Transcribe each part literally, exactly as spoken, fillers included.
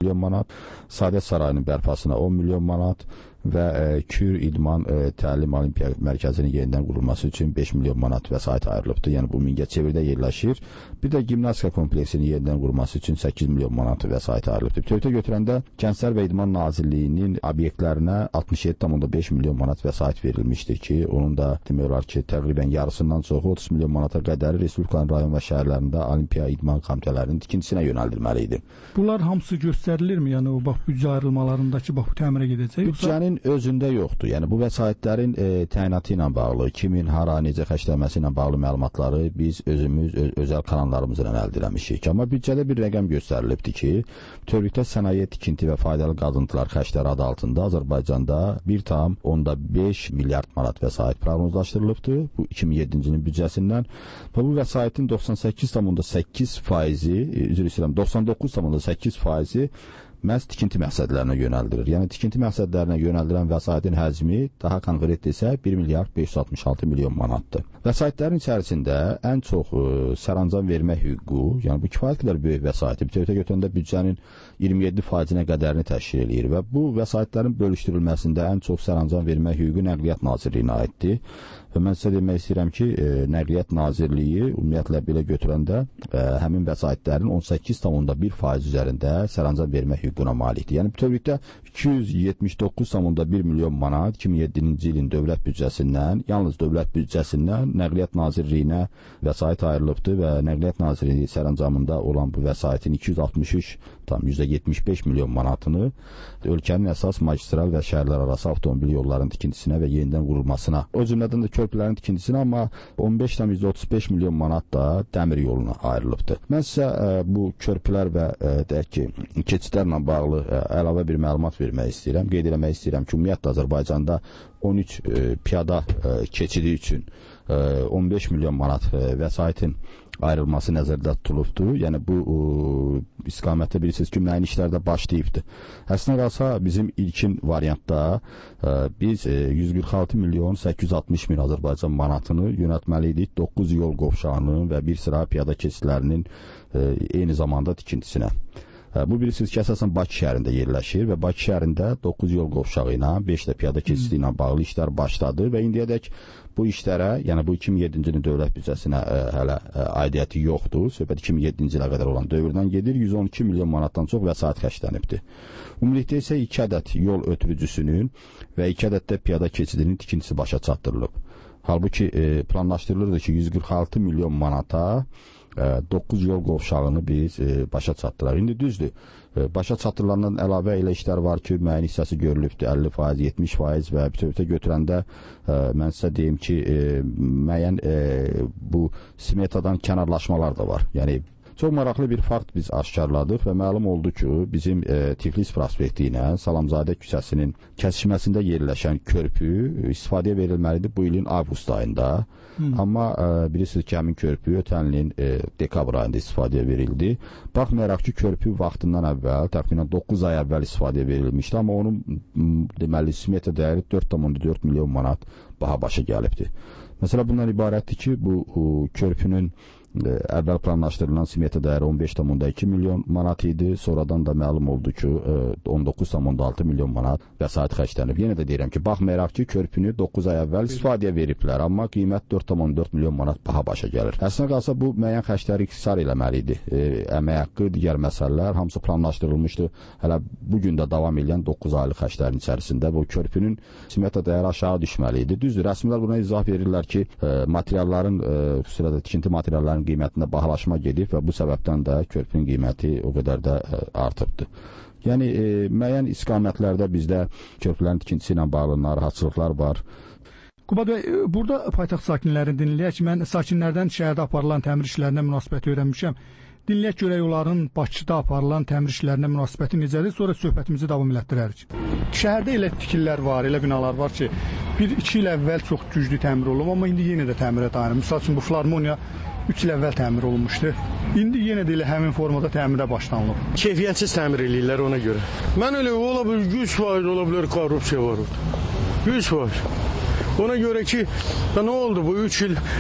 milyon manat, Saadət Sarayının bərpasına on milyon manat və e, Kür İdman e, Təlim Olimpiya Mərkəzinin yenidən qurulması üçün beş milyon manat vəsait ayrılıbdır. Yəni bu Mingəçevirdə yerləşir. Bir də gimnastika kompleksinin yenidən qurulması üçün səkkiz milyon manat vəsait ayrılıbdır. Bütövlükdə götürəndə Gənclər və İdman Nazirliyinin obyektlərinə altmış yeddi tam beş milyon manat vəsait verilmişdir ki, onun da demək olar ki, təqribən yarısından çoxu otuz milyon manata qədəri Respublikanın rayon və şəhərlərində Olimpiya İdman komitələrinin tikintisinə yönəldilməli idi. Bunlar hamısı göstərilirmi? Yəni o bax büdcə ayrılmalarındakı bax bu təmirə gedəcək? Büdcənin özündə yoxdur. Yəni bu vəsaitlərin e, təyinatı ilə bağlı, kimin, hara, necə xərclənməsi ilə bağlı məlumatları biz özümüz öz, özəl kanallarımızla əldə etmişik. Amma büdcədə bir rəqəm göstərilibdir ki, bütövlükdə sənaye, tikinti və faydalı qazıntılar xərcləri adı altında Azərbaycanda bir tam onda beş milyard manat vəsait proqnozlaşdırılıbdır. Bu iki min yeddinci ilin büdcəsindən və bu vəsaitin doxsan səkkiz tam səkkiz faizi, üzr istəyirəm, doxsan doqquz tam səkkiz faizi məhz tikinti məqsədlərinə yönəldilir. Yəni tikinti məqsədlərinə yönəldilən vəsaitin həcmi daha konkret desə bir milyard beş yüz altmış altı milyon manatdır. Vəsaitlərin içərisində ən çox ə, sərəncam vermə hüququ, yəni bu kifayət qədər böyük vəsaiti bütövlükdə götürəndə büdcənin iyirmi yeddi faizinə qədərini təşkil edir və bu vəsaitlərin bölüşdürülməsində ən çox sərəncam vermə hüququ Nəqliyyat Nazirliyinə aiddir. Və mən sizə demək istəyirəm ki, e, Nəqliyyat Nazirliyi ümumiyyətlə belə götürəndə e, həmin vəsaitlərin on səkkiz tam bir faiz üzərində sərəncam vermə hüququna malikdir. Yəni bütövlükdə iki yüz yetmiş doqquz tam bir milyon manat iki min yeddinci ilin dövlət büdcəsindən, yalnız dövlət büdcəsindən Nəqliyyat Nazirliyinə vəsait ayrılıbdır və Nəqliyyat Nazirliyi sərəncamında olan bu vəsaitin iki yüz altmış üç tam yüzdə yetmiş beş milyon manatını ölkənin əsas magistral və şəhərlər arası avtomobil yollarının tikintisinə və yenidən qurulmasına, o cümlədən də körpülərin tikintisinə, amma on beş tam yüzdə otuz beş milyon manat da dəmir yoluna ayrılıbdır. Mən sizə ə, bu körpülər və ə, deyək ki, keçidlərlə bağlı ə, əlavə bir məlumat vermək istəyirəm. Qeyd eləmək istəyirəm ki, ümumiyyətlə Azərbaycanda on üç ə, piyada ə, keçidi üçün ə, on beş milyon manat ə, vəsaitin ayrılması nəzərdə tutulubdur. Yəni bu ə, istiqamətdə bilirsiniz ki, müəyyən işlərdə başlayıbdır. Əslində qalsa bizim ilkin variantda ə, biz ə, yüz qırx altı milyon səkkiz yüz altmış min Azərbaycan manatını yönəltməli idik doqquz yol qovşağının və bir sıra piyada keçidlərinin ə, eyni zamanda tikintisinə. Bu bilirsiniz ki, əsasən Bakı şəhərində yerləşir və Bakı şəhərində doqquz yol qovşağı ilə, beş də piyada keçidi ilə bağlı işlər başladı və indiyədək bu işlərə, yəni bu iki min yeddinci ilin dövlət büdcəsinə ə, hələ ə, aidiyyəti yoxdur. Söhbət iki min yeddinci ilə qədər olan dövrdən gedir. yüz on iki milyon manatdan çox vəsait xərclənibdir. Ümumilikdə isə iki ədəd yol ötürücüsünün və iki ədəd də piyada keçidinin tikintisi başa çatdırılıb. Halbuki e, planlaşdırılırdı ki, yüz qırx altı milyon manata doqquz yol qovşağını biz e, başa çatdıraq. İndi düzdür, e, başa çatdırılandan əlavə elə işlər var ki, müəyyən hissəsi görülübdür, əlli faiz, yetmiş faiz və bütövlükdə götürəndə e, mən sizə deyim ki, e, müəyyən e, bu smetadan kənarlaşmalar da var. Yəni çox maraqlı bir fakt biz aşkarladıq və məlum oldu ki, bizim e, Tiflis prospekti ilə Salamzadə küçəsinin kəsişməsində yerləşən körpü istifadəyə verilməlidir bu ilin avqust ayında. Hmm. Amma e, bilirsiniz ki, həmin körpü ötən ilin e, dekabr ayında istifadəyə verildi. Baxmayaraq ki, körpü vaxtından əvvəl, təxminən doqquz ay əvvəl istifadəyə verilmişdi, amma onun deməli smeta dəyəri dörd tam dörd milyon manat baha başa gəlibdir. Məsələ bundan ibarətdir ki, bu o, körpünün əvvəl planlaşdırılan smeta dəyəri on beş tam iki milyon manat idi. Sonradan da məlum oldu ki, on doqquz tam altı milyon manat vəsait xərclənib. Yenə də deyirəm ki, baxmayaraq ki, körpünü doqquz ay əvvəl istifadəyə veriblər, amma qiymət dörd tam dörd milyon manat baha başa gəlir. Əslində qalsa bu müəyyən xərcləri iqtisar eləməli idi. E, əmək haqqı, digər məsələlər hamısı planlaşdırılmışdı. Hələ bu gün də davam edən doqquz aylıq xərclərin içərisində bu körpünün smeta dəyəri aşağı düşməli idi. Düzdür, rəsmilər buna izah verirlər ki, e, materialların, e, xüsusilə də tikinti materiallarının qiymətində bahalaşma gedib və bu səbəbdən də körpünün qiyməti o qədər də ə, artıbdır. Yəni e, müəyyən istiqamətlərdə bizdə körpülərin tikintisi ilə bağlı narahatçılıqlar var. Qubad bəy, burada paytaxt sakinlərini dinləyək. Mən sakinlərdən şəhərdə aparılan təmir işlərinə münasibət öyrənmişəm. Dinləyək görək onların Bakıda aparılan təmir işlərinə münasibəti necədir, sonra söhbətimizi davam elətdirərik. Şəhərdə elə tikililər var, elə binalar var ki, bir iki il əvvəl çox güclü təmir olunub, amma indi yenə də təmirə dayanır. Misal üçün bu Filarmoniya üç il əvvəl təmir olunmuşdu. İndi yenə də elə həmin formada təmirə başlanılıb. Keyfiyyətsiz təmir eləyirlər ona görə. Mən elə ola bilər yüz faiz ola bilər korrupsiya var orada. yüz faiz. Ona görə ki, nə oldu bu üç il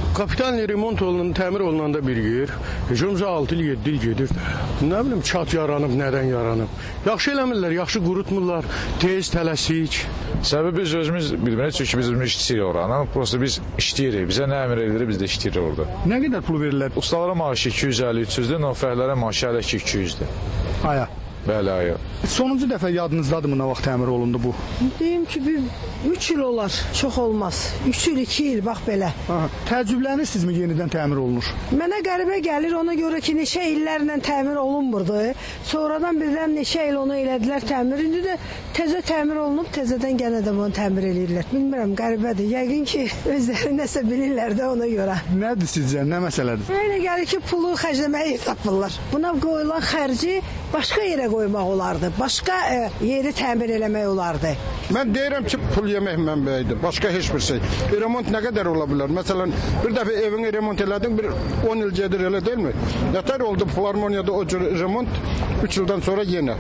Kapitalni remont olunan, təmir olunanda bir yer, Jomza altı il, yeddi il gedir. Nə bilim, çat yaranıb, nədən yaranıb. Yaxşı eləmirlər, yaxşı qurutmurlar, tez, tələsik. Səbəbi biz özümüz bilmirik, çünki biz özümüz işləyirik oranı. Prosta biz işləyirik, bizə nə əmr edilir, biz də işləyirik orada. Nə qədər pul verirlər? Ustalara maaşı iki yüz əlli üç yüzdür, nöfərlərə maaşı hələ ki iki yüzdür. Aya. Bəli, aya. Sonuncu dəfə yadınızdadırmı nə vaxt təmir olundu bu? Deyim ki, bir üç il olar, çox olmaz. üç il, iki il, bax belə. Aha. Təəccüblənirsinizmi yenidən təmir olunur? Mənə qəribə gəlir ona görə ki, neçə illərlə təmir olunmurdu. Sonradan birdən neçə il onu elədilər təmir. İndi də təzə təmir olunub, təzədən yenə də bunu təmir eləyirlər. Bilmirəm, qəribədir. Yəqin ki, özləri nəsə bilirlər də ona görə. Nədir sizcə, nə məsələdir? Elə gəlir ki, pulu xərcləməyə tapırlar. Buna qoyulan xərci başqa yerə qoymaq olardı. Başqa e, yeri təmir eləmək olardı. Mən deyirəm ki, pul yemək mənbəyidir. Başqa heç bir şey. Remont nə qədər ola bilər? Məsələn, bir dəfə evini remont elədin, bir on il gedir elə deyilmi? Nətər oldu Filarmoniyada o cür remont üç ildən sonra yenə.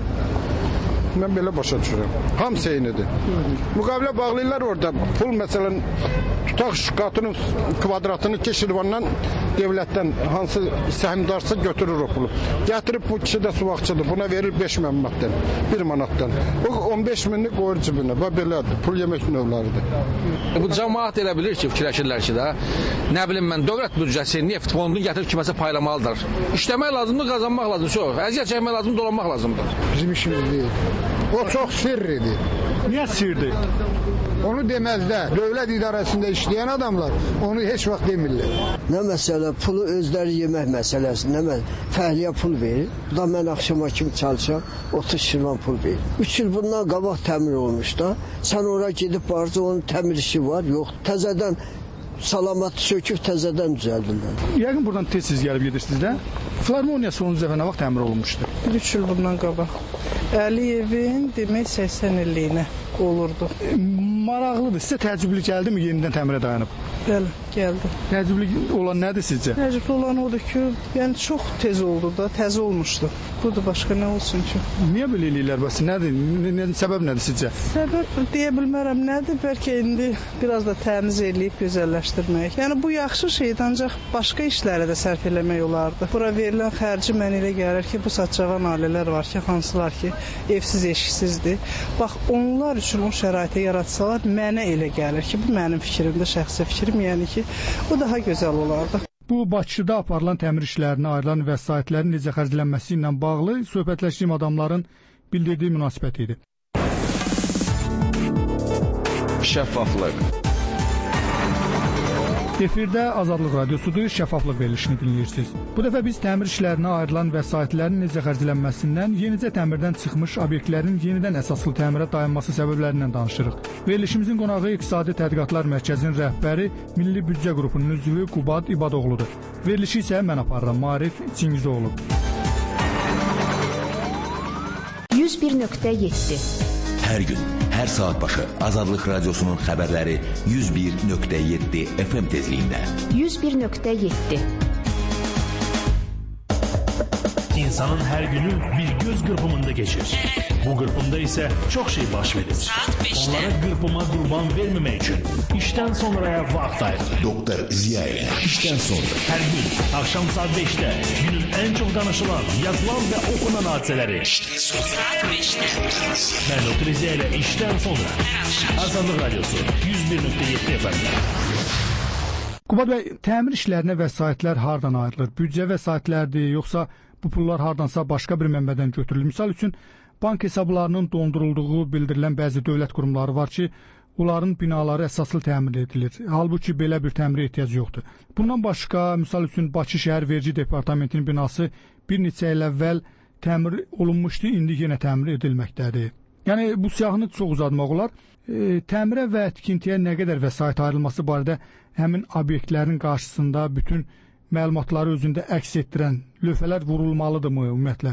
Mən belə başa düşürəm. Hamısı eynidir. Müqavilə bağlayırlar orada. Pul məsələn tutaq şkatının kvadratını ki Şirvandan devlətdən hansı səhmdarsa götürür o pulu. Gətirib bu kişi də suvaqçıdır. Buna verir beş manatdan, bir manatdan. O on beş minlik qoyur cibinə. Və belədir. Pul yemək növləridir. Bu cəmaət elə bilir ki, fikirləşirlər ki də, nə bilim mən, dövlət büdcəsi neft fondunu gətirib kiməsə paylamalıdır. İşləmək lazımdır, qazanmaq lazımdır. Çox. Əziyyət çəkmək lazımdır, dolanmaq lazımdır. Bizim işimiz deyil. O çox sirridir. Niyə sirdir? Onu deməzlər. Dövlət idarəsində işləyən adamlar onu heç vaxt demirlər. Nə məsələ, pulu özləri yemək məsələsi, nə məsələ, fəhliyə pul verir. Da mən axşama kimi çalışam, otuz şirvan pul verir. üç il bundan qabaq təmir olmuş da. Sən ora gedib barca onun təmir işi var, yox. Təzədən salamat söküb təzədən düzəldirlər. Yəqin buradan tez-tez gəlib gedirsiniz də. Filarmoniya sonuncu dəfə nə vaxt təmir olunmuşdu? üç il bundan qabaq. Əliyevin demək səksən illiyinə olurdu. E, maraqlıdır. Sizə təəccüblü gəldimi yenidən təmirə dayanıb? Bəli, gəldi. Təəccüblü olan nədir sizcə? Təəccüblü olan odur ki, yəni çox tez oldu da, təzə olmuşdu. Budur, başqa nə olsun ki? Niyə belə eləyirlər bəs? Nədir? Nə, nə, səbəb nədir sizcə? Səbəb deyə bilmərəm nədir. Bəlkə indi biraz da təmiz eləyib gözəlləşdirmək. Yəni bu yaxşı şeydir, ancaq başqa işlərə də sərf eləmək olardı. Bura verilən xərci mən elə gəlir ki, bu saçağan ailələr var ki, hansılar ki, evsiz, eşiksizdir. Bax, onlar üçün o şəraiti yaratsalar, mənə elə gəlir ki, bu mənim fikrimdə, şəxsi fikrim, yəni ki, o daha gözəl olardı. Bu, Bakıda aparılan təmir işlərinə ayrılan vəsaitlərin necə xərclənməsi ilə bağlı söhbətləşdiyim adamların bildirdiyi münasibət idi. Şəffaflıq. Efirdə Azadlıq Radiosudur, şəffaflıq verilişini dinləyirsiniz. Bu dəfə biz təmir işlərinə ayrılan vəsaitlərin necə xərclənməsindən, yenicə təmirdən çıxmış obyektlərin yenidən əsaslı təmirə dayanması səbəblərindən danışırıq. Verilişimizin qonağı İqtisadi Tədqiqatlar Mərkəzinin rəhbəri, Milli Büdcə qrupunun üzvü Qubad İbadoğludur. Verilişi isə mən aparıram, Marif Çingizoğlu. yüz bir nöqtə yeddi. Hər gün, hər saat başı Azadlıq Radiosunun xəbərləri yüz bir nöqtə yeddi F M tezliyində. yüz bir nöqtə yeddi. İnsanın hər günü bir göz qırpımında keçir. Bu qırpımda isə çox şey baş verir. Onlara qırpıma qurban verməmək üçün işdən sonraya vaxt ayırır. Doktor Ziya ilə işdən sonra. Hər gün axşam saat beşdə günün ən çox danışılan, yazılan və oxunan hadisələri. İşdən sonra beşdə. Mən Doktor Ziya ilə işdən sonra. Azadlıq Radiosu yüz bir nöqtə yeddi F M-də. Qubad bəy, təmir işlərinə vəsaitlər hardan ayrılır? Büdcə vəsaitlərdir, yoxsa bu pullar hardansa başqa bir mənbədən götürülür? Misal üçün, bank hesablarının dondurulduğu bildirilən bəzi dövlət qurumları var ki, onların binaları əsaslı təmir edilir. Halbuki belə bir təmirə ehtiyac yoxdur. Bundan başqa, misal üçün, Bakı Şəhər Vergi Departamentinin binası bir neçə il əvvəl təmir olunmuşdu, indi yenə təmir edilməkdədir. Yəni, bu siyahını çox uzatmaq olar. E, təmirə və tikintiyə nə qədər vəsait ayrılması barədə həmin obyektlərin qarşısında bütün məlumatları özündə əks etdirən lövhələr vurulmalıdırmı ümumiyyətlə?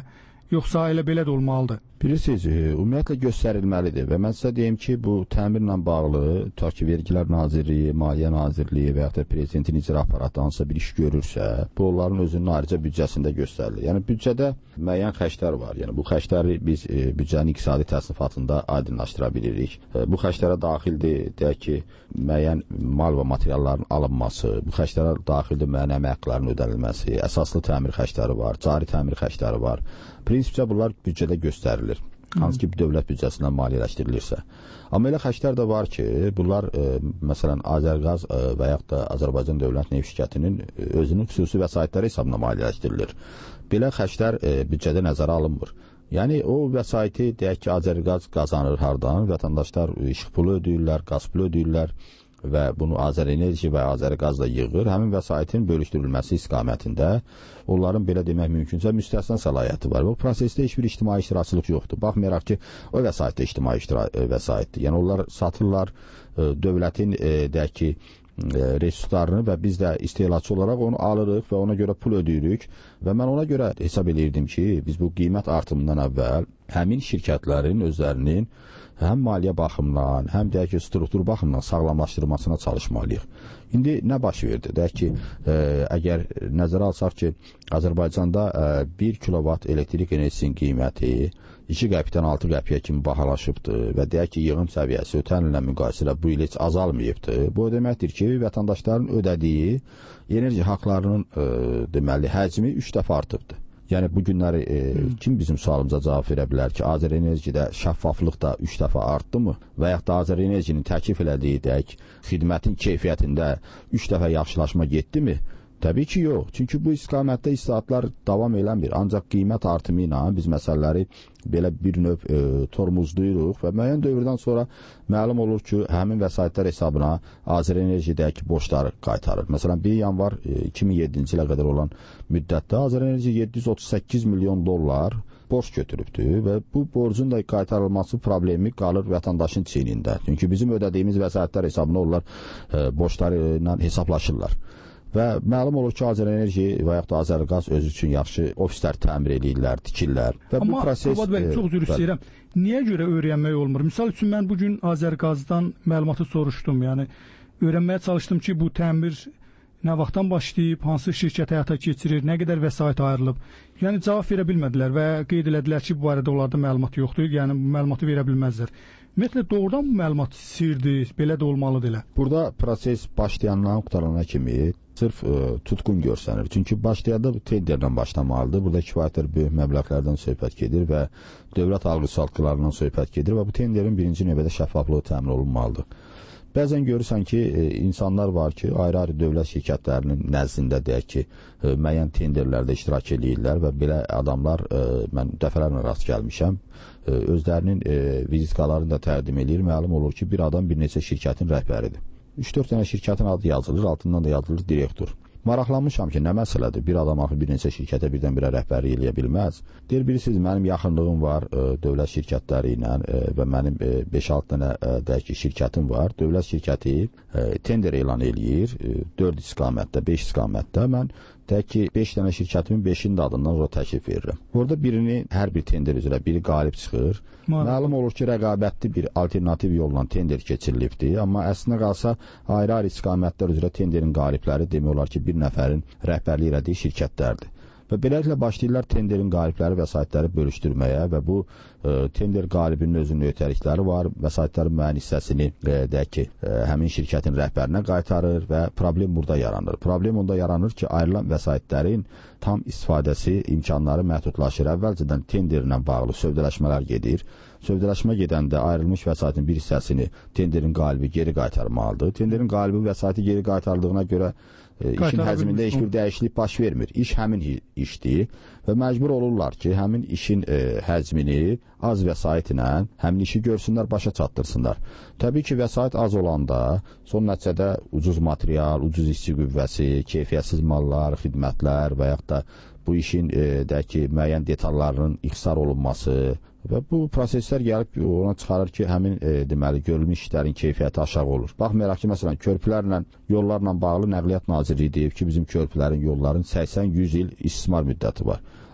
yoxsa elə belə də olmalıdır? Bilirsiniz, ümumiyyətlə göstərilməlidir və mən sizə deyim ki, bu təmirlə bağlı tutaq ki, Vergilər Nazirliyi, Maliyyə Nazirliyi və yaxud da Prezidentin icra aparatı hansısa bir iş görürsə, bu onların özünün ayrıca büdcəsində göstərilir. Yəni büdcədə müəyyən xərclər var. Yəni bu xərcləri biz e, büdcənin iqtisadi təsnifatında aydınlaşdıra bilirik. E, bu xərclərə daxildir, deyək ki, müəyyən mal və materialların alınması, bu xərclərə daxildir müəyyən əmək haqqlarının ödənilməsi, əsaslı təmir xərcləri var, cari təmir xərcləri var. Prinsipcə bunlar büdcədə göstərilir. Hansı ki, dövlət büdcəsindən maliyyələşdirilirsə. Amma elə xərclər də var ki, bunlar e, məsələn Azərqaz e, və yaxud da Azərbaycan Dövlət Neft Şirkətinin e, özünün xüsusi vəsaitləri hesabına maliyyələşdirilir. Belə xərclər e, büdcədə nəzərə alınmır. Yəni o vəsaiti deyək ki, Azərqaz qazanır hardan? Vətəndaşlar işıq pulu ödəyirlər, qaz pulu ödəyirlər və bunu Azərenerji və Azərqazla yığır. Həmin vəsaitin bölüşdürülməsi istiqamətində onların belə demək mümkünsə müstəsna səlahiyyəti var. Bu prosesdə heç bir ictimai iştirakçılıq yoxdur. Baxmayaraq ki, o vəsait də ictimai vəsaitdir. Yəni onlar satırlar, dövlətin deyək ki, resurslarını və biz də istehlakçı olaraq onu alırıq və ona görə pul ödəyirik və mən ona görə hesab edirdim ki, biz bu qiymət artımından əvvəl həmin şirkətlərin özlərinin həm maliyyə baxımından, həm deyək ki, struktur baxımından sağlamlaşdırmasına çalışmalıyıq. İndi nə baş verdi? Deyək ki, ə, əgər nəzərə alsaq ki, Azərbaycanda ə, bir kilovat elektrik enerjisinin qiyməti iki qəpikdən altı qəpiyə kimi bahalaşıbdır və deyək ki, yığım səviyyəsi ötən illə müqayisələ bu il heç azalmayıbdır. Bu deməkdir ki, vətəndaşların ödədiyi enerji haqlarının ə, deməli, həcmi üç dəfə artıbdır. Yəni bu günləri e, kim bizim sualımıza cavab verə bilər ki, Azərenerjidə şəffaflıq da üç dəfə artdımı və yaxud da Azərenerjinin təklif elədiyi deyək, xidmətin keyfiyyətində üç dəfə yaxşılaşma getdimi? Təbii ki, yox. Çünki bu istiqamətdə islahatlar davam eləmir. Ancaq qiymət artımı ilə biz məsələləri belə bir növ e, tormozlayırıq və müəyyən dövrdən sonra məlum olur ki, həmin vəsaitlər hesabına Azərenerjidəki borcları qaytarır. Məsələn, bir yanvar e, iki min yeddinci ilə qədər olan müddətdə Azərenerji yeddi yüz otuz səkkiz milyon dollar borc götürübdür və bu borcun da qaytarılması problemi qalır vətəndaşın çiynində. Çünki bizim ödədiyimiz vəsaitlər hesabına onlar e, borcları ilə hesablaşırlar. Və məlum olur ki, Azərenerji və yaxud da Azərqaz özü üçün yaxşı ofislər təmir edirlər, tikirlər. Və amma bu proses... Amma bəy, çox üzr istəyirəm. Niyə görə öyrənmək olmur? Misal üçün, mən bugün Azərqazdan məlumatı soruşdum. Yəni, öyrənməyə çalışdım ki, bu təmir nə vaxtdan başlayıb, hansı şirkət həyata keçirir, nə qədər vəsait ayrılıb. Yəni, cavab verə bilmədilər və qeyd elədilər ki, bu barədə onlarda məlumat yoxdur, yəni məlumatı verə bilməzlər. Ümumiyyətlə, doğrudan bu məlumat sirdir, belə də olmalıdır elə. Burada proses başlayandan qutarana kimi sırf ə, tutqun görsənir. Çünki başlayanda tenderlə başlamalıdır. Burada kifayətlər böyük məbləğlərdən söhbət gedir və dövlət alqı-salqılarından söhbət gedir və bu tenderin birinci növbədə şəffaflığı təmin olunmalıdır. Bəzən görürsən ki, e, insanlar var ki, ayrı-ayrı dövlət şirkətlərinin nəzdində deyək ki, e, müəyyən tenderlərdə iştirak edirlər və belə adamlar, e, mən dəfələrlə rast gəlmişəm, e, özlərinin e, vizitkalarını da təqdim edir. Məlum olur ki, bir adam bir neçə şirkətin rəhbəridir. üç dörd dənə şirkətin adı yazılır, altından da yazılır direktor. Maraqlanmışam ki, nə məsələdir? Bir adam axı bir neçə şirkətə birdən-birə rəhbərlik eləyə bilməz. Deyir, bilirsiniz, mənim yaxınlığım var e, dövlət şirkətləri ilə e, və mənim e, beş altı dənə e, deyək ki, şirkətim var. Dövlət şirkəti e, tender elan eləyir, e, dörd istiqamətdə, beş istiqamətdə. Mən deyək ki, beş dənə şirkətimin beşinin də adından ora təklif verirəm. Orada birini, hər bir tender üzrə biri qalib çıxır. Məlum olur ki, rəqabətli bir alternativ yolla tender keçirilibdir, amma əslində qalsa ayrı-ayrı istiqamətlər üzrə tenderin qalibləri demək olar ki, bir nəfərin rəhbərlik elədiyi şirkətlərdir. Və beləliklə başlayırlar tenderin qalibləri vəsaitləri bölüşdürməyə və bu e, tender qalibinin özünün ötərlikləri var, vəsaitlərin müəyyən hissəsini e, deyək ki, e, həmin şirkətin rəhbərinə qaytarır və problem burada yaranır. Problem onda yaranır ki, ayrılan vəsaitlərin tam istifadəsi imkanları məhdudlaşır. Əvvəlcədən tenderlə bağlı sövdələşmələr gedir. Sövdələşmə gedəndə ayrılmış vəsaitin bir hissəsini tenderin qalibi geri qaytarmalıdır. Tenderin qalibi vəsaiti geri qaytardığına görə e, işin həzmində heç bir dəyişiklik baş vermir. İş həmin işdir və məcbur olurlar ki, həmin işin e, həzmini az vəsait ilə həmin işi görsünlər, başa çatdırsınlar. Təbii ki, vəsait az olanda son nəticədə ucuz material, ucuz işçi qüvvəsi, keyfiyyətsiz mallar, xidmətlər və yaxud da bu işin e, deyək ki, müəyyən detallarının ixtisar olunması və bu proseslər gəlib ona çıxarır ki, həmin e, deməli görülmüş işlərin keyfiyyəti aşağı olur. Baxmayaraq ki, məsələn, körpülərlə, yollarla bağlı Nəqliyyat Nazirliyi deyib ki, bizim körpülərin, yolların səksən yüz il istismar müddəti var.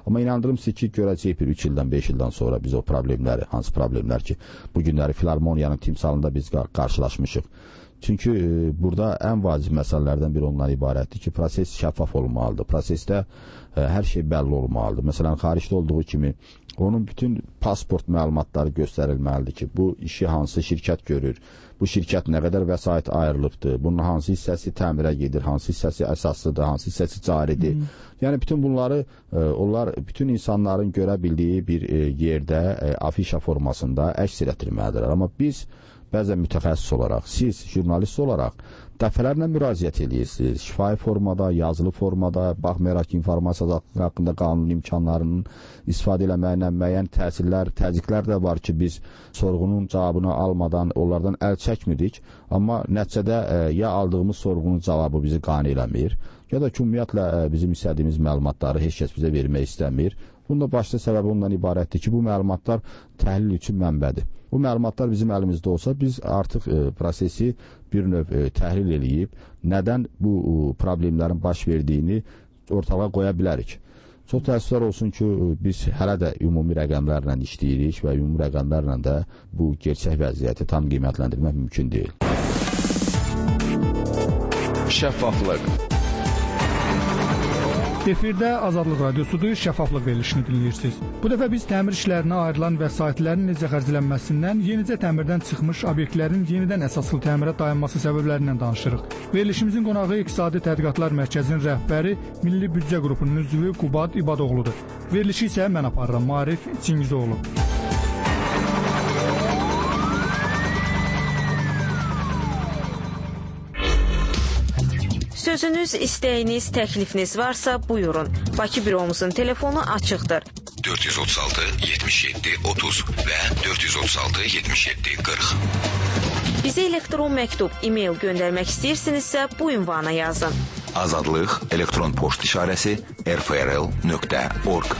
Amma inandırım sizi ki, görəcəyik bir üç ildən, beş ildən sonra biz o problemləri, hansı problemlər ki, bu günləri Filarmoniyanın timsalında biz qarşılaşmışıq. Çünki e, burada ən vacib məsələlərdən biri ondan ibarətdir ki, proses şəffaf olmalıdır. Prosesdə e, hər şey bəlli olmalıdır. Məsələn, xaricdə olduğu kimi onun bütün pasport məlumatları göstərilməlidir ki, bu işi hansı şirkət görür, bu şirkət nə qədər vəsait ayrılıbdır, bunun hansı hissəsi təmirə gedir, hansı hissəsi əsaslıdır, hansı hissəsi caridir. Hmm. Yəni bütün bunları e, onlar bütün insanların görə bildiyi bir e, yerdə e, afişa formasında əks etdirməlidirlər. Amma biz bəzən mütəxəssis olaraq, siz jurnalist olaraq dəfələrlə müraciət edirsiniz. Şifahi formada, yazılı formada, baxmayaraq ki, informasiya haqqında qanun imkanlarının istifadə eləməyinə müəyyən təsirlər, təzyiqlər də var ki, biz sorğunun cavabını almadan onlardan əl çəkmirik. Amma nəticədə e, ya aldığımız sorğunun cavabı bizi qane eləmir, ya da ki, ümumiyyətlə e, bizim istədiyimiz məlumatları heç kəs bizə vermək istəmir. Bunun da başlı səbəbi ondan ibarətdir ki, bu məlumatlar təhlil üçün mənbədir. Bu məlumatlar bizim əlimizdə olsa, biz artıq e, prosesi bir növ e, təhlil eləyib, nədən bu e, problemlərin baş verdiyini ortalığa qoya bilərik. Çox təəssüflər olsun ki, biz hələ də ümumi rəqəmlərlə işləyirik və ümumi rəqəmlərlə də bu gerçək vəziyyəti tam qiymətləndirmək mümkün deyil. Şəffaflıq. Efirdə Azadlıq Radiosudur, şəffaflıq verilişini dinləyirsiniz. Bu dəfə biz təmir işlərinə ayrılan vəsaitlərin necə xərclənməsindən, yenicə təmirdən çıxmış obyektlərin yenidən əsaslı təmirə dayanması səbəblərindən danışırıq. Verilişimizin qonağı İqtisadi Tədqiqatlar Mərkəzinin rəhbəri, Milli Büdcə qrupunun üzvü Qubad İbadoğludur. Verilişi isə mən aparıram, Maarif Çingizoğlu. Sözünüz, istəyiniz, təklifiniz varsa buyurun. Bakı büromuzun telefonu açıqdır. dörd yüz otuz altı yetmiş yeddi otuz və dörd yüz otuz altı yetmiş yeddi qırx. Bizə elektron məktub, e-mail göndərmək istəyirsinizsə bu ünvana yazın. Azadlıq elektron poçt işarəsi r f r l nöqtə org.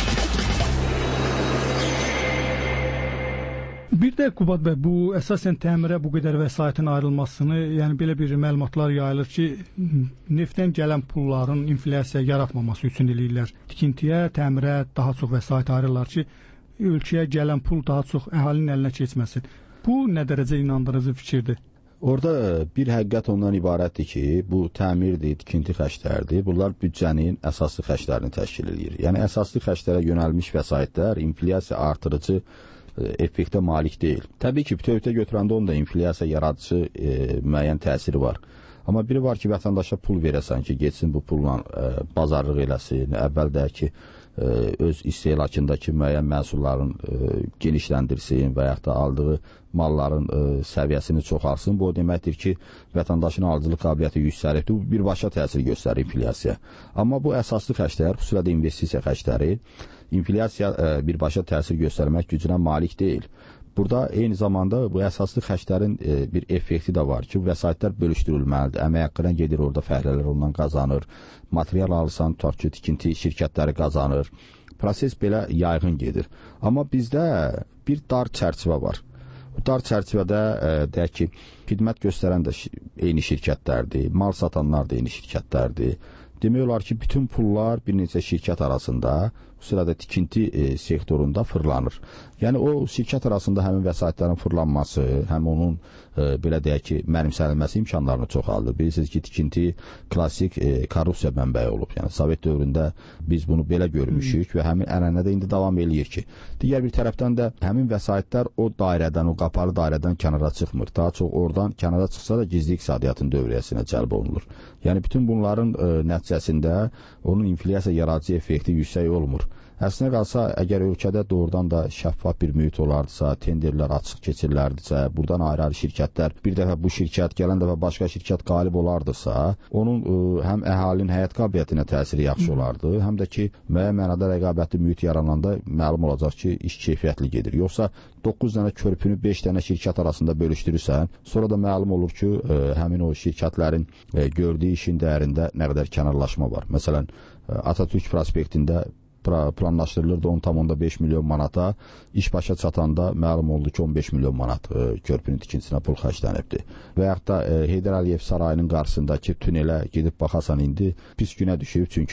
Bir də Qubad bəy, bu əsasən təmirə bu qədər vəsaitin ayrılmasını, yəni belə bir məlumatlar yayılır ki, neftdən gələn pulların inflyasiya yaratmaması üçün eləyirlər. Tikintiyə, təmirə daha çox vəsait ayrılırlar ki, ölkəyə gələn pul daha çox əhalinin əlinə keçməsin. Bu nə dərəcə inandırıcı fikirdir? Orada bir həqiqət ondan ibarətdir ki, bu təmirdir, tikinti xərclərdir. Bunlar büdcənin əsaslı xərclərini təşkil edir. Yəni əsaslı xərclərə yönəlmiş vəsaitlər inflyasiya artırıcı effektə malik deyil. Təbii ki, bütövlükdə götürəndə onda inflyasiya yaradıcı e, müəyyən təsiri var. Amma biri var ki, vətəndaşa pul verəsən ki, geçsin bu pulla e, bazarlıq eləsin, əvvəldəki e, öz istehlakındakı müəyyən məhsulların e, genişləndirsin və yaxud da aldığı malların e, səviyyəsini çoxalsın. Bu o deməkdir ki, vətəndaşın alıcılıq qabiliyyəti yüksəlibdir. Bu birbaşa təsir göstərir inflyasiya. Amma bu əsaslı xərclər, xüsusilə də investisiya xərcləri, inflyasiya e, birbaşa təsir göstərmək gücünə malik deyil. Burada eyni zamanda bu əsaslı xərclərin e, bir effekti də var ki, vəsaitlər bölüşdürülməlidir. Əmək haqqına gedir, orada fəhlələr ondan qazanır. Material alırsan, tutaq ki, tikinti şirkətləri qazanır. Proses belə yayğın gedir. Amma bizdə bir dar çərçivə var. Bu dar çərçivədə e, deyək ki, xidmət göstərən də eyni şirkətlərdir, mal satanlar da eyni şirkətlərdir. Demək olar ki, bütün pullar bir neçə şirkət arasında, xüsusilə də tikinti e, sektorunda fırlanır. Yəni o şirkət arasında həmin vəsaitlərin fırlanması, həm onun e, belə deyək ki, mənimsənilməsi imkanlarını çoxaldır. Bilirsiniz ki, tikinti klassik e, korrupsiya mənbəyi olub. Yəni Sovet dövründə biz bunu belə görmüşük və həmin ənənə də indi davam eləyir ki, digər bir tərəfdən də həmin vəsaitlər o dairədən, o qapalı dairədən kənara çıxmır. Daha çox oradan kənara çıxsa da gizli iqtisadiyyatın dövriyyəsinə cəlb olunur. Yəni bütün bunların e, nəticəsində onun inflyasiya yaradıcı effekti yüksək olmur. Əslində qalsa, əgər ölkədə doğrudan da şəffaf bir mühit olardısa, tenderlər açıq keçirilərdisə, buradan ayrı-ayrı şirkətlər, bir dəfə bu şirkət, gələn dəfə başqa şirkət qalib olardısa, onun ə, həm əhalinin həyat qabiliyyətinə təsiri yaxşı olardı, həm də ki, müəyyən mənada rəqabətli mühit yarananda məlum olacaq ki, iş keyfiyyətli gedir. Yoxsa doqquz dənə körpünü beş dənə şirkət arasında bölüşdürürsən, sonra da məlum olur ki, ə, həmin o şirkətlərin ə, gördüyü işin dəyərində nə qədər kənarlaşma var. Məsələn, ə, Atatürk prospektində planlaşdırılırdı on tam onda beş milyon manata, iş başa çatanda məlum oldu ki, on beş milyon manat e, körpünün tikintisinə pul xərclənibdi. Və yaxud da e, Heydər Əliyev sarayının qarşısındakı tünelə gedib baxasan indi pis günə düşüb, çünki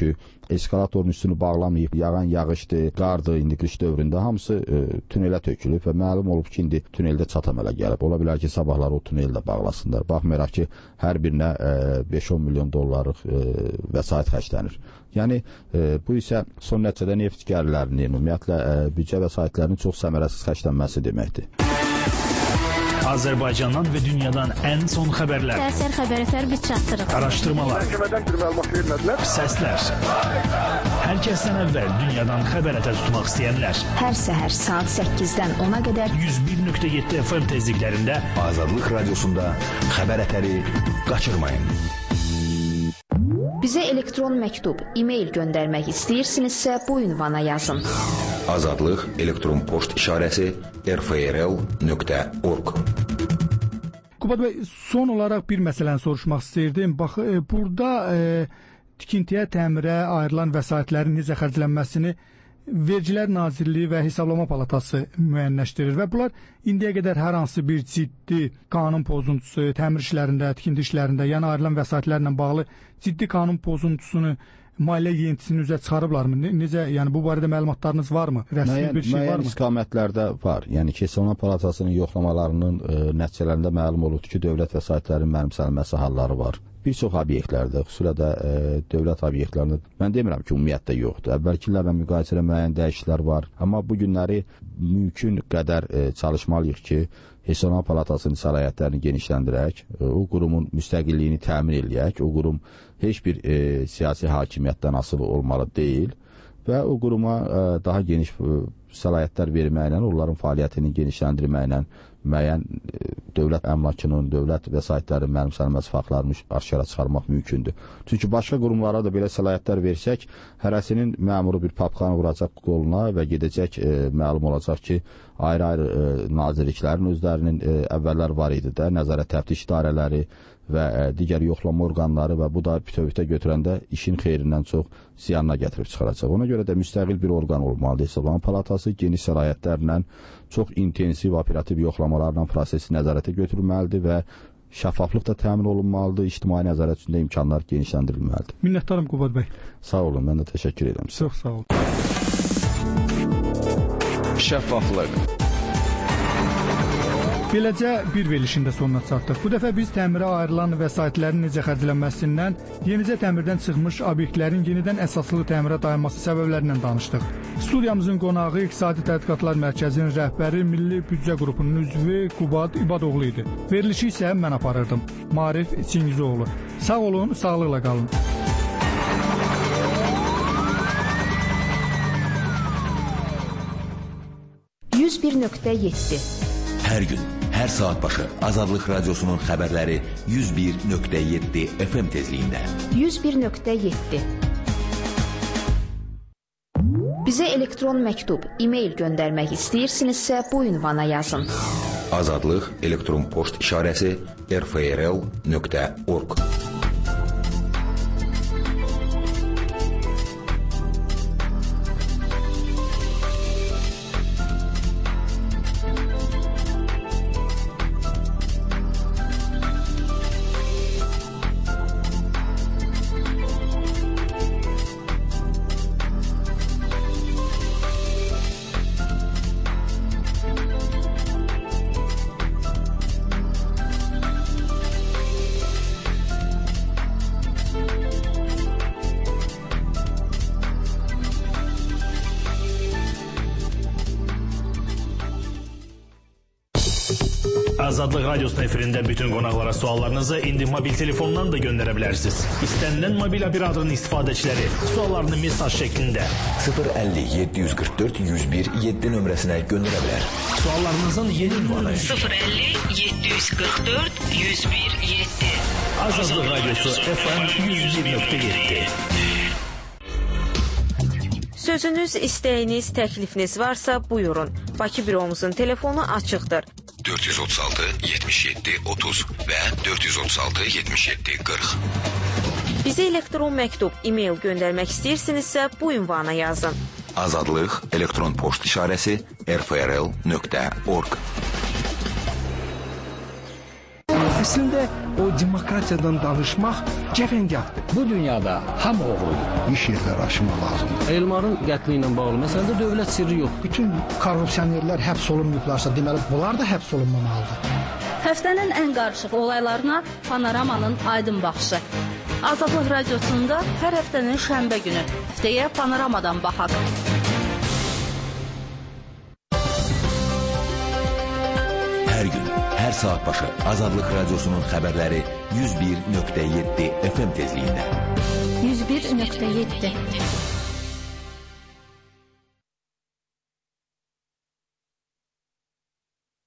eskalatorun üstünü bağlamayıb, yağan yağışdır, qardır, indi qış dövründə hamısı e, tünelə tökülüb və məlum olub ki, indi tuneldə çatamələ gəlib. Ola bilər ki, sabahlar o tuneldə bağlasınlar. Baxmayaraq ki, hər birinə beş on milyon dollarlıq e, vəsait xərclənir. Yəni, e, bu isə son nəticədə neft gəlirlərinin, ümumiyyətlə e, büdcə vəsaitlərinin çox səmərəsiz xərclənməsi deməkdir. Azərbaycandan və dünyadan ən son xəbərlər. Səhər xəbərlər biz çatdırırıq. Araşdırmalar. Məhkəmədən bir məlumat vermədilər. Səslər. Hər kəsdən əvvəl dünyadan xəbər ətə tutmaq istəyənlər. Hər səhər saat səkkizdən ona qədər yüz bir nöqtə yeddi F M tezliklərində Azadlıq radiosunda xəbər ətəri qaçırmayın. Bizə elektron məktub, e-mail göndərmək istəyirsinizsə bu ünvana yazın. Azadlıq elektron poçt işarəsi r f r l nöqtə org. Qubad bəy, son olaraq bir məsələni soruşmaq istəyirdim. Bax, e, burada e, tikintiyə, təmirə ayrılan vəsaitlərin necə xərclənməsini Vergilər Nazirliyi və Hesablama Palatası müəyyənləşdirir və bunlar indiyə qədər hər hansı bir ciddi qanun pozuntusu, təmir işlərində, tikinti işlərində, yəni ayrılan vəsaitlərlə bağlı ciddi qanun pozuntusunu, maliyyə yenitisini üzə çıxarıblarmı? Necə, yəni bu barədə məlumatlarınız varmı? Rəsmi müəyyən, bir şey müəyyən varmı? istiqamətlərdə var. Yəni Hesablama Palatasının yoxlamalarının e, nəticələrində məlum olubdur ki, dövlət vəsaitlərinin mənimsənilməsi halları var. Bir çox obyektlərdə, xüsusilə də e, dövlət obyektlərində, mən demirəm ki, ümumiyyətlə yoxdur. Əvvəlkilərlə müqayisədə müəyyən dəyişikliklər var. Amma bu günləri mümkün qədər e, çalışmalıyıq ki, Hesablama Palatasının səlahiyyətlərini genişləndirək, e, o qurumun müstəqilliyini təmin eləyək, o qurum heç bir e, siyasi hakimiyyətdən asılı olmalı deyil və o quruma e, daha geniş e, səlahiyyətlər verməklə, onların fəaliyyətini genişləndirməklə müəyyən dövlət əmlakının, dövlət vəsaitlərin mənimsənilməsi faktlarını aşkara çıxarmaq mümkündür. Çünki başqa qurumlara da belə səlahiyyətlər versək, hərəsinin məmuru bir papxanı vuracaq qoluna və gedəcək, e, məlum olacaq ki, ayrı-ayrı e, nazirliklərin özlərinin e, əvvəllər var idi də, nəzarət təftiş idarələri və e, digər yoxlama orqanları və bu da bütövlükdə götürəndə işin xeyrindən çox ziyanına gətirib çıxaracaq. Ona görə də müstəqil bir orqan olmalıdır. Hesablama Palatası geniş səlahiyyətlərlə, çox intensiv operativ yoxlamalarla prosesi nəzarətə götürülməlidir və şəffaflıq da təmin olunmalıdır, ictimai nəzarət üçün də imkanlar genişləndirilməlidir. Minnətdarım Qubad bəy. Sağ olun, mən də təşəkkür edirəm. Çox sağ olun. Şəffaflıq. Beləcə bir verilişində sonuna çatdıq. Bu dəfə biz təmirə ayrılan vəsaitlərin necə xərclənməsindən, yenicə təmirdən çıxmış obyektlərin yenidən əsaslı təmirə dayanması səbəblərindən danışdıq. Studiyamızın qonağı İqtisadi Tədqiqatlar Mərkəzinin rəhbəri, Milli Büdcə Qrupunun üzvü Qubad İbadoğlu idi. Verilişi isə mən aparırdım. Marif Çingizoğlu. Sağ olun, sağlıqla qalın. yüz bir nöqtə yeddi. Hər gün, hər saat başı Azadlıq Radiosunun xəbərləri yüz bir nöqtə yeddi F M tezliyində. yüz bir nöqtə yeddi. Bizə elektron məktub, e-mail göndərmək istəyirsinizsə bu ünvana yazın. Azadlıq elektron poçt işarəsi r f r l nöqtə org. Azadlıq Radiosunun efirində bütün qonaqlara suallarınızı indi mobil telefondan da göndərə bilərsiniz. İstənilən mobil operatorun istifadəçiləri suallarını mesaj şəklində sıfır əlli yeddi yüz qırx dörd yüz bir yeddi nömrəsinə göndərə bilər. Suallarınızın yeni ünvanı sıfır əlli yeddi yüz qırx dörd yüz bir yeddi. Azadlıq Radiosu F M yüz bir nöqtə yeddi. Sözünüz, istəyiniz, təklifiniz varsa buyurun. Bakı büromuzun telefonu açıqdır. dörd yüz otuz altı yetmiş yeddi otuz və dörd yüz otuz altı yetmiş yeddi qırx. Bizə elektron məktub, e-mail göndərmək istəyirsinizsə bu ünvana yazın. Azadlıq elektron poçt işarəsi r f r l nöqtə org. Əslində o demokratiyadan danışmaq cəfəngahdır. Bu dünyada hamı oğludur. İş yerləri aşmaq lazımdır. Elmarın qətli ilə bağlı məsələdə dövlət sirri yox. Bütün korrupsionerlər həbs olunmayıblarsa, deməli bunlar da həbs olunmamalıdır. Həftənin ən qarışıq olaylarına Panoramanın aydın baxışı. Azadlıq Radiosunda hər həftənin şənbə günü. Həftəyə Panoramadan baxaq. Hər gün, hər saat başı Azadlıq Radiosunun xəbərləri yüz bir nöqtə yeddi F M tezliyində. yüz bir nöqtə yeddi